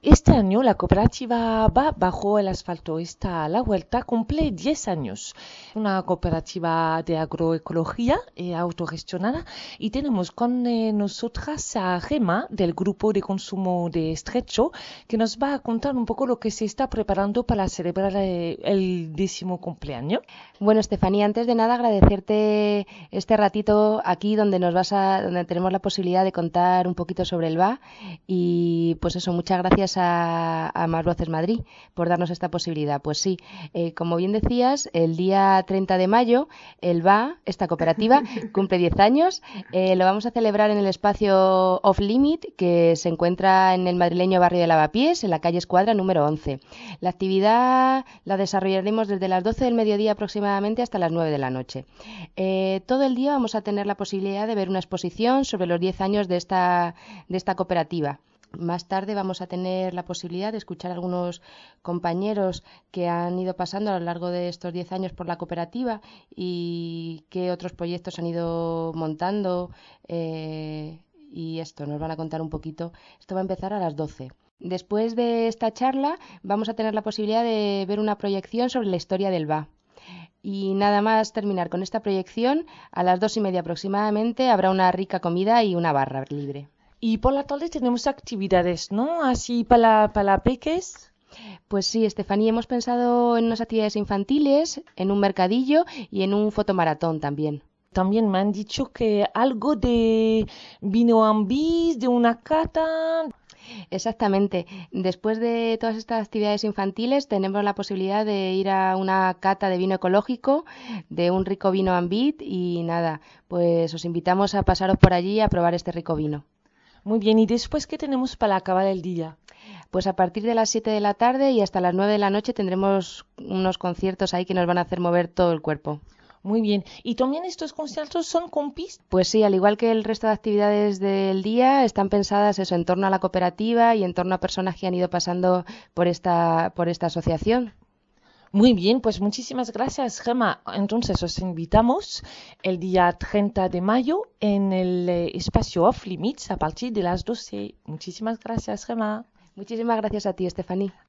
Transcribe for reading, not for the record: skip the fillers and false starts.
Este año la cooperativa va bajo el asfalto. Está a la vuelta, cumple 10 años. Una cooperativa de agroecología autogestionada y tenemos con nosotras a Gema del grupo de consumo de Estrecho que nos va a contar un poco lo que se está preparando para celebrar el 10º cumpleaños. Bueno, Estefanía, antes de nada agradecerte este ratito aquí donde tenemos la posibilidad de contar un poquito sobre el VA y pues eso, muchas gracias a Más Voces Madrid por darnos esta posibilidad. Pues sí, como bien decías, el día 30 de mayo el VA, esta cooperativa, cumple 10 años. Lo vamos a celebrar en el espacio Off Limit que se encuentra en el madrileño barrio de Lavapiés, en la calle Escuadra número 11. La actividad la desarrollaremos desde las 12 del mediodía aproximadamente hasta las 9 de la noche. Todo el día vamos a tener la posibilidad de ver una exposición sobre los 10 años de esta cooperativa. Más tarde vamos a tener la posibilidad de escuchar a algunos compañeros que han ido pasando a lo largo de estos 10 años por la cooperativa y qué otros proyectos han ido montando. Y esto nos van a contar un poquito. Esto va a empezar a las 12. Después de esta charla vamos a tener la posibilidad de ver una proyección sobre la historia del VA. Y nada más terminar con esta proyección, a las 2:30 aproximadamente habrá una rica comida y una barra libre. Y por la tarde tenemos actividades, ¿no? Así para peques. Pues sí, Estefanía, hemos pensado en unas actividades infantiles, en un mercadillo y en un fotomaratón también. También me han dicho que algo de vino ambis, de una cata. Exactamente. Después de todas estas actividades infantiles, tenemos la posibilidad de ir a una cata de vino ecológico, de un rico vino Ambit y nada, pues os invitamos a pasaros por allí a probar este rico vino. Muy bien, ¿y después qué tenemos para acabar el día? Pues a partir de las 7 de la tarde y hasta las 9 de la noche tendremos unos conciertos ahí que nos van a hacer mover todo el cuerpo. Muy bien. ¿Y también estos conciertos son con pista? Pues sí, al igual que el resto de actividades del día, están pensadas eso en torno a la cooperativa y en torno a personas que han ido pasando por esta asociación. Muy bien, pues muchísimas gracias, Gemma. Entonces os invitamos el día 30 de mayo en el espacio Off Limits a partir de las 12. Muchísimas gracias, Gemma. Muchísimas gracias a ti, Estefanía.